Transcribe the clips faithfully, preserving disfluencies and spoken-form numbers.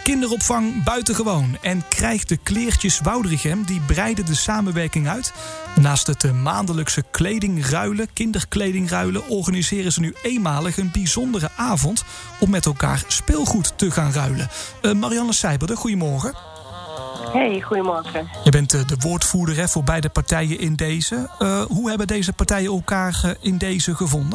Kinderopvang Buitengewoon en Krijg de Kleertjes Woudrichem die breiden de samenwerking uit. Naast het maandelijkse kledingruilen, kinderkledingruilen, organiseren ze nu eenmalig een bijzondere avond om met elkaar speelgoed te gaan ruilen. Uh, Marianne Seiberde, goedemorgen. Hey, goedemorgen. Je bent uh, de woordvoerder hè, voor beide partijen in deze. Uh, hoe hebben deze partijen elkaar uh, in deze gevonden?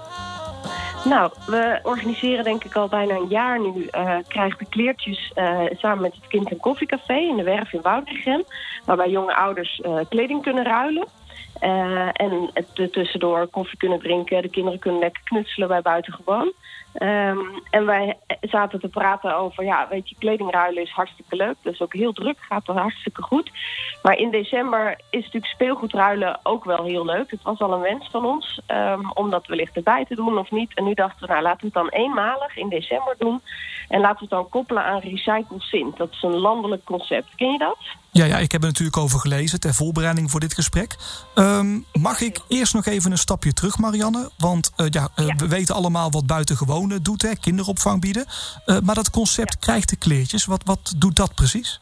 Nou, we organiseren denk ik al bijna een jaar nu uh, Krijg de Kleertjes uh, samen met het Kind- en Koffiecafé in de Werf in Woudrichem. Waarbij jonge ouders uh, kleding kunnen ruilen. Uh, en het tussendoor koffie kunnen drinken. De kinderen kunnen lekker knutselen bij Buitengewoon. Um, en wij zaten te praten over, ja, weet je, kledingruilen is hartstikke leuk. Dat is ook heel druk, gaat wel hartstikke goed. Maar in december is natuurlijk speelgoedruilen ook wel heel leuk. Het was al een wens van ons, um, om dat wellicht erbij te doen of niet. En nu dachten we, nou, laten we het dan eenmalig in december doen. En laten we het dan koppelen aan Recycle Sint. Dat is een landelijk concept. Ken je dat? Ja, ja, ik heb er natuurlijk over gelezen ter voorbereiding voor dit gesprek. Um, mag ik eerst nog even een stapje terug, Marianne? Want uh, ja, uh, ja. we weten allemaal wat Buitengewoon doet, hè, kinderopvang bieden. Uh, maar dat concept ja. Krijg de Kleertjes, wat, wat doet dat precies?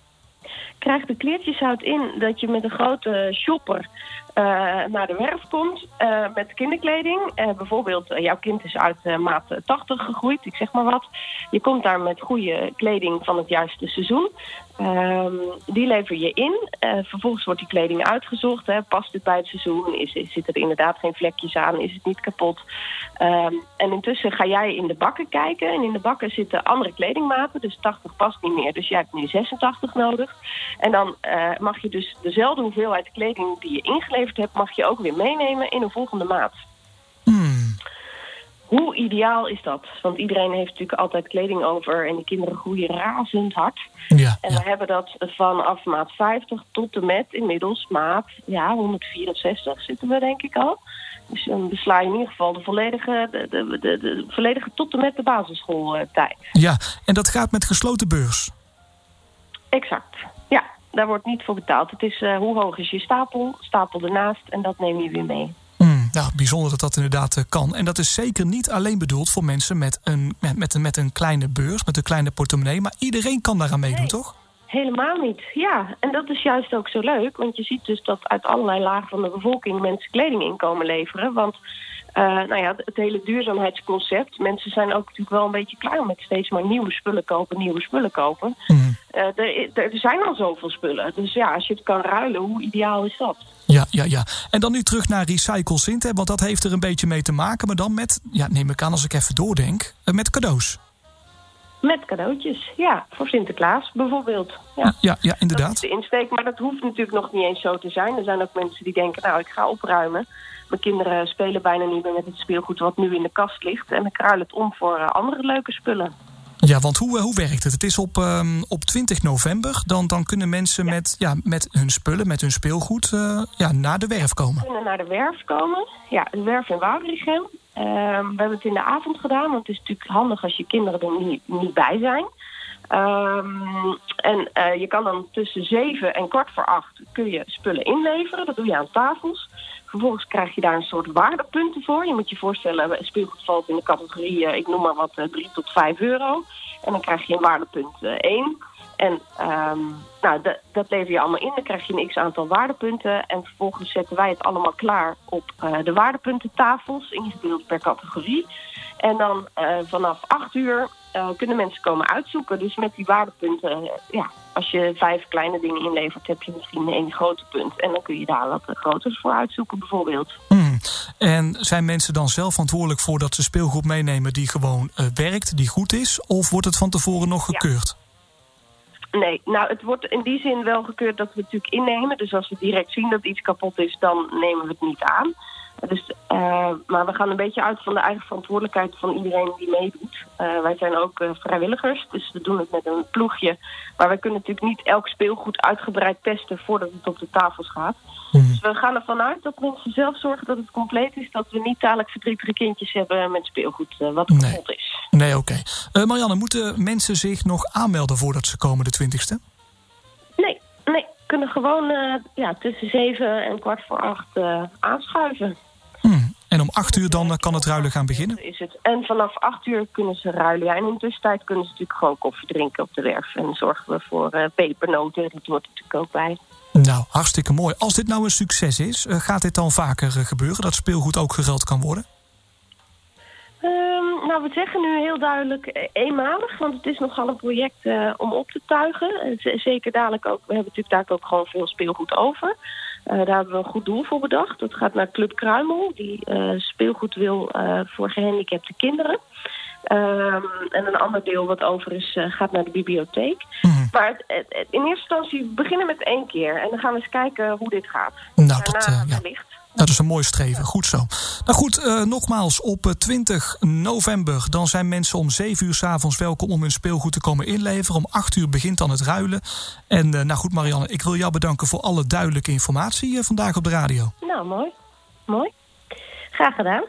Krijg de Kleertjes houdt in dat je met een grote shopper uh, naar de werf komt uh, met kinderkleding. Uh, bijvoorbeeld, uh, jouw kind is uit uh, maat tachtig gegroeid, ik zeg maar wat. Je komt daar met goede kleding van het juiste seizoen. Um, die lever je in. Uh, vervolgens wordt die kleding uitgezocht. Hè. Past dit bij het seizoen? Is, is, zit er inderdaad geen vlekjes aan? Is het niet kapot? Um, en intussen ga jij in de bakken kijken. En in de bakken zitten andere kledingmaten. Dus tachtig past niet meer. Dus jij hebt nu zesentachtig nodig. En dan uh, mag je dus dezelfde hoeveelheid kleding die je ingeleverd hebt, mag je ook weer meenemen in een volgende maat. Hmm. Hoe ideaal is dat? Want iedereen heeft natuurlijk altijd kleding over en de kinderen groeien razend hard. Ja, en ja. we hebben dat vanaf maat vijftig tot en met inmiddels maat ja, honderdvierenzestig zitten we denk ik al. Dus dan besla je in ieder geval de volledige, de, de, de, de volledige tot en met de basisschooltijd. Ja, en dat gaat met gesloten beurs? Exact, ja. Daar wordt niet voor betaald. Het is uh, hoe hoog is je stapel, stapel ernaast en dat neem je weer mee. Mm, nou, bijzonder dat dat inderdaad uh, kan. En dat is zeker niet alleen bedoeld voor mensen met een, met, met, een, met een kleine beurs, met een kleine portemonnee. Maar iedereen kan daaraan meedoen, nee, toch? Helemaal niet, ja. En dat is juist ook zo leuk. Want je ziet dus dat uit allerlei lagen van de bevolking mensen kleding in komen leveren. Want uh, nou ja, het hele duurzaamheidsconcept. Mensen zijn ook natuurlijk wel een beetje klaar met steeds maar nieuwe spullen kopen, nieuwe spullen kopen. Mm. Uh, er, er zijn al zoveel spullen. Dus ja, als je het kan ruilen, hoe ideaal is dat? Ja, ja, ja. En dan nu terug naar Recycle Sint, hè, want dat heeft er een beetje mee te maken. Maar dan met, ja, neem ik aan als ik even doordenk, met cadeaus. Met cadeautjes, ja. Voor Sinterklaas bijvoorbeeld. Ja, ja, ja inderdaad. Dat is de insteek, maar dat hoeft natuurlijk nog niet eens zo te zijn. Er zijn ook mensen die denken, nou, ik ga opruimen. Mijn kinderen spelen bijna niet meer met het speelgoed wat nu in de kast ligt. En ik ruil het om voor uh, andere leuke spullen. Ja, want hoe, hoe werkt het? Het is op, um, op twintig november. Dan, dan kunnen mensen ja. Met, ja, met hun spullen, met hun speelgoed, uh, ja, naar de werf komen. Ze kunnen naar de werf komen. Ja, de werf in Woudrichem. Uh, we hebben het in de avond gedaan, want het is natuurlijk handig als je kinderen er niet, niet bij zijn. Um, en uh, je kan dan tussen zeven en kwart voor acht kun je spullen inleveren. Dat doe je aan tafels. Vervolgens krijg je daar een soort waardepunten voor. Je moet je voorstellen, speelgoed valt in de categorie, uh, ik noem maar wat, uh, drie tot vijf euro. En dan krijg je een waardepunt uh, één. En um, nou, d- dat lever je allemaal in. Dan krijg je een x-aantal waardepunten. En vervolgens zetten wij het allemaal klaar op uh, de waardepuntentafels, ingedeeld per categorie. En dan uh, vanaf acht uur uh, kunnen mensen komen uitzoeken. Dus met die waardepunten, uh, ja, als je vijf kleine dingen inlevert, heb je misschien één grote punt. En dan kun je daar wat groters voor uitzoeken bijvoorbeeld. Mm. En zijn mensen dan zelf verantwoordelijk voor dat ze speelgoed meenemen die gewoon uh, werkt, die goed is? Of wordt het van tevoren nog gekeurd? Ja. Nee, nou het wordt in die zin wel gekeurd dat we het natuurlijk innemen. Dus als we direct zien dat iets kapot is, dan nemen we het niet aan. Dus, uh, maar we gaan een beetje uit van de eigen verantwoordelijkheid van iedereen die meedoet. Uh, wij zijn ook uh, vrijwilligers, dus we doen het met een ploegje. Maar wij kunnen natuurlijk niet elk speelgoed uitgebreid testen voordat het op de tafels gaat. Mm. Dus we gaan ervan uit dat mensen zelf zorgen dat het compleet is. Dat we niet dadelijk verdrietige kindjes hebben met speelgoed uh, wat nee. kapot is. Nee, oké. Okay. Uh, Marianne, moeten mensen zich nog aanmelden voordat ze komen de twintigste? Nee, nee. Kunnen gewoon uh, ja, tussen zeven en kwart voor acht uh, aanschuiven. Hmm. En om acht uur dan uh, kan het ruilen gaan beginnen? Is het. En vanaf acht uur kunnen ze ruilen. Ja, en in de tussentijd kunnen ze natuurlijk gewoon koffie drinken op de werf. En zorgen we voor uh, pepernoten. Dat hoort natuurlijk ook bij. Nou, hartstikke mooi. Als dit nou een succes is, uh, gaat dit dan vaker uh, gebeuren? Dat speelgoed ook geruild kan worden? Um, nou, we zeggen nu heel duidelijk uh, eenmalig, want het is nogal een project uh, om op te tuigen. Z- zeker dadelijk ook, we hebben natuurlijk daar ook gewoon veel speelgoed over. Uh, daar hebben we een goed doel voor bedacht. Dat gaat naar Club Kruimel, die uh, speelgoed wil uh, voor gehandicapte kinderen. Um, en een ander deel wat over is, uh, gaat naar de bibliotheek. Mm-hmm. Maar het, het, het, in eerste instantie beginnen met één keer. En dan gaan we eens kijken hoe dit gaat. Nou, Daarna dat, uh, ja. wellicht. Dat is een mooi streven. Goed zo. Nou goed, uh, nogmaals, op twintig november... dan zijn mensen om zeven uur 's avonds welkom om hun speelgoed te komen inleveren. Om acht uur begint dan het ruilen. En uh, nou goed, Marianne, ik wil jou bedanken voor alle duidelijke informatie uh, vandaag op de radio. Nou, mooi. Mooi. Graag gedaan.